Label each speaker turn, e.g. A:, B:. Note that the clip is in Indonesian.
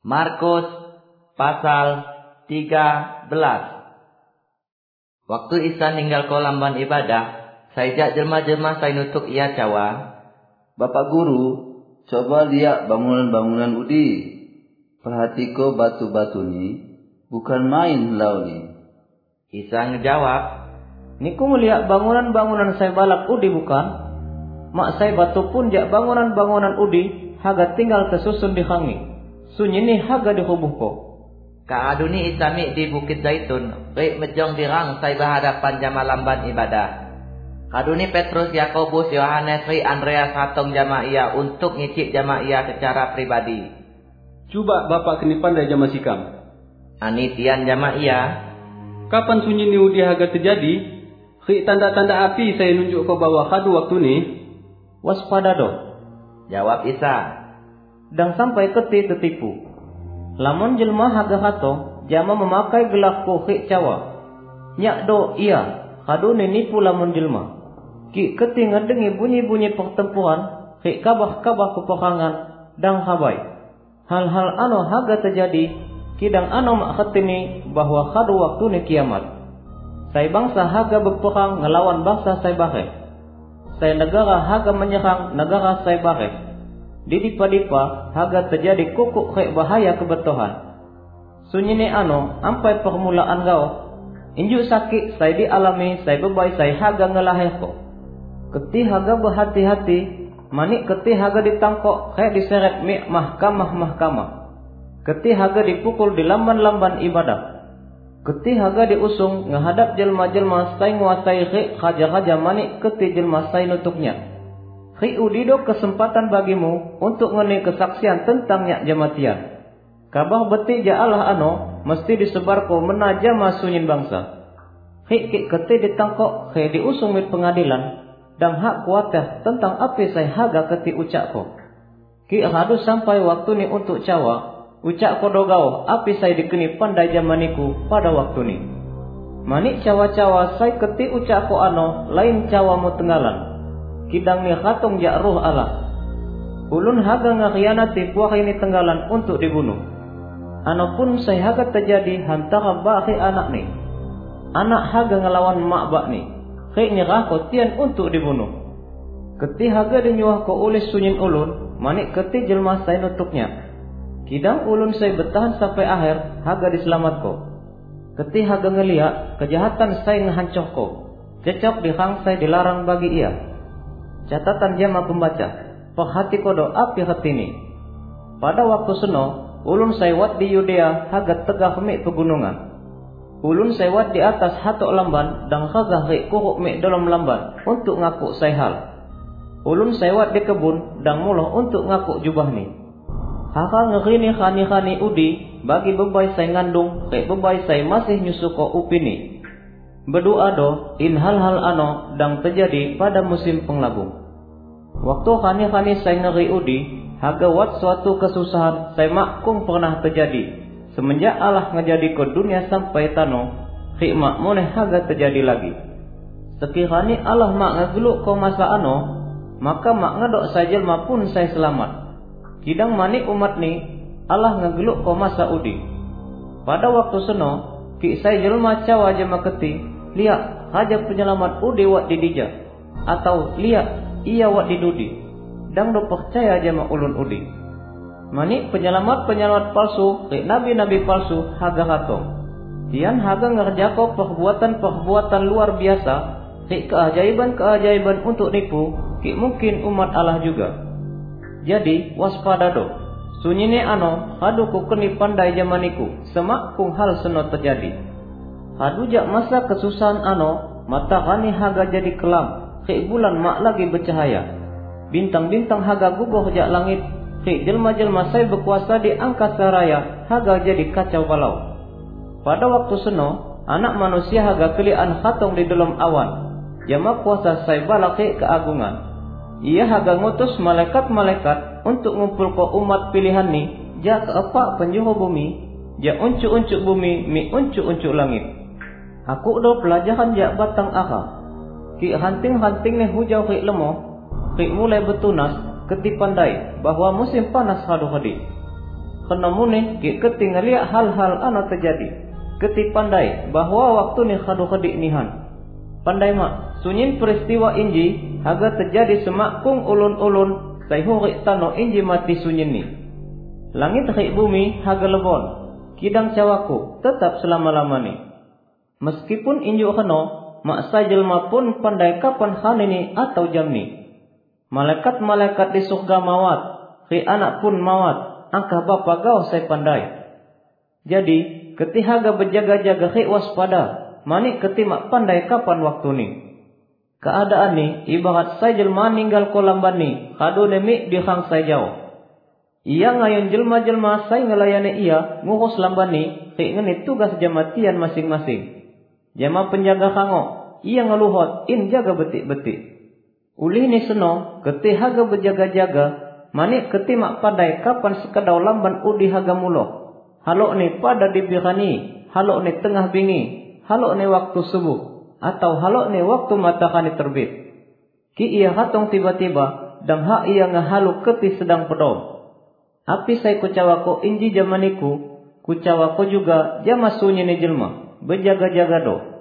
A: Markus pasal 13. Waktu Isa ninggal ko lamban ibadah, saijak jelma-jelma sai nutuk ia cawa,
B: Bapak Guru, coba lihat bangunan-bangunan udi. Perhatiko batu-batu ni, bukan main lau ni.
A: Isa ngejawab,
C: Niku melihat bangunan-bangunan sai balak udi bukan? Mak sai batu pun jak bangunan-bangunan udi, haga tinggal tersusun di hangi. Sunyi ni haga dihubuh ko.
A: Kaaduni Isa mi di Bukit Zaitun, rik mejong dirang sai berhadapan jama lamban ibadah. Kaduni Petrus, Yakobus, Yohanes, ri Andreas hatong jama ia untuk ngicip jama ia secara pribadi.
D: Cuba Bapak kini pandai jama sikam.
A: Anitian jama ia,
D: Kapan sunyi ni udi haga terjadi? Rik tanda-tanda api saya nunjuk ke bawah kadu waktu ni.
C: Waspada do.
A: jawab Isa.
C: Dan sampai keti tertipu. Lamun jelma haga hatong, jama memakai gelak ko rik cawa. Nyak do iya, kadu ni nipu lamun jelma. Ki keti ngedengi bunyi-bunyi pertempuran, rik kabah-kabah peperangan, dan habai. Hal-hal ano haga terjadi, kidang ano mak khetini bahwa kadu waktu ni kiamat. Sai bangsa haga berperang ngelawan bangsa sai bare. Sai negara haga menyerang negara sai bare. Di dipa-dipa haga terjadi kukuk rik bahaya kebetohan. Sunyi ni ano ampai permulaan gao. Injuk sakit sai dialami sai bebai sai haga ngelahir ko. Keti haga berhati-hati, manik keti haga ditangkok rik diseret mi mahkamah-mahkamah. Keti haga dipukul di lamban-lamban ibadah. Keti haga diusung ngehadap jelma-jelma sai nguasai rik raja-raja manik keti jelma sai nutuknya. Rik udido kesempatan bagimu untuk ngeni kesaksian tentang nyak jematian. Kabar beti ja Allah ano mesti disebar ko menaja masunyin bangsa. Rik keti ditangkok rik diusung mit pengadilan dan hak kuatah tentang apa sai haga keti ucak ko. Ki hadu sampai waktu ni untuk cawa. Ucak kodogao api saya dikeni pandai jamaniku pada waktu ni. Manik cawa-cawa saya keti ucak ko ano lain cawamu tenggalan. Kidang ni khatong jak roh Allah. Ulun haga ngakhianati buah ini tenggalan untuk dibunuh. Ano pun saya haga terjadi hantara bahi anak ni. Anak haga ngelawan mak bak ni. Kek nyerah ko tian untuk dibunuh. Keti haga dinyuah ko oleh sunyin ulun. Manik keti jelma saya nutuknya. Kidang ulun saya bertahan sampai akhir, haga diselamat ko. Keti haga ngeliat, kejahatan saya ngehancur ko. Cecok dihang saya dilarang bagi ia. Catatan jama pembaca, perhati kodo api hati ini. Pada waktu seno, ulun saya wat di Yudea, haga tegah mi pegunungan. Ulun saya wat di atas hatok lamban, dan haga rik kuruk mi dalam lamban, untuk ngakuk saya hal. Ulun saya wat di kebun, dan muloh untuk ngakuk jubah ni. Haka ngerini khani-khani udi bagi bebai saya ngandung, kek bebai saya masih nyusuko upini. Berdoa do in hal-hal ano dang terjadi pada musim penglabung. Waktu khani-khani saya ngeri udi, haga wat suatu kesusahan saya makkung pernah terjadi. Semenjak Allah ngejadi ke dunia sampai tano, hikmat moneh haga terjadi lagi. Sekiranya Allah mak ngegeluk ko masa ano, maka mak ngedok saya jelma pun saya selamat. Kidang manik umat ni Allah ngegeluk ko masa udi. Pada waktu seno ki saya jelma cawa jema keti, lihat raja penyelamat udi wat di dija, atau lihat ia wat di dudi. Dang do percaya jema ulun udi. Manik penyelamat palsu, nabi-nabi palsu haga hatong. Tian haga ngerjako perbuatan luar biasa, keajaiban untuk nipu, ki mungkin umat Allah juga. Jadi waspada do. Sunyi ni ano hadu ku keni pandai jamaniku semak kung hal seno terjadi. Hadu jak masa kesusahan ano matahani haga jadi kelam, kek bulan mak lagi bercahaya. Bintang-bintang haga guguh jak langit, kek jelma-jelma saya berkuasa di angkasa raya haga jadi kacau balau. Pada waktu seno anak manusia haga kelian khatong di dalam awan. Jama kuasa saya balak kek keagungan. Ia haga ngutus malaikat-malaikat untuk ngumpul ko umat pilihan ni, jak keepak penjuru bumi, jak uncuk-uncuk bumi, mi uncuk-uncuk langit. Aku do pelajaran jak batang aha. Ki hanting-hanting ni hujau rik lemoh, rik mulai bertunas, keti pandai bahwa musim panas hadu hadi. Kenamune ki ketinggalia hal-hal ana terjadi. Keti pandai bahwa waktu ni khadu kedik nihan. Pandai mak, sunyin peristiwa inji haga terjadi semakung ulun-ulun sayhu rik tano inji mati sunyin ni. Langit rik bumi haga lebon, kidang cawaku tetap selama-lamani. Meskipun inju keno, mak sajelma pun pandai kapan han ini atau jam ni. Malaikat-malaikat di surga mawat, rik anak pun mawat, angkah bapa gau saya pandai. Jadi, ketihaga berjaga-jaga rik waspada, mani ketimak pandai kapan waktu ni. Keadaan ni ibarat saya jelma ninggal kolamban ni, kado nemi di hang saya jauh. Ia ngayon jelma-jelma saya ngelayani ia ngurus lamban ni, rik ngeni tugas jamatian masing-masing. Jama penjaga kango, ia ngeluhot in jaga betik-betik. Ulih ni seno, ketihaga berjaga-jaga, mani ketimak pandai kapan sekadau lamban udi haga muloh. Halok ni pada dibirani, halok ni tengah bingi, halok ni waktu subuh, atau halok ni waktu matahari terbit. Ki ia hatong tiba-tiba, dan hak ia ngehalu keti sedang pedom. Api saya kucawako inji jamaniku, kucawako juga jama sunyi ni jelma, berjaga-jaga do.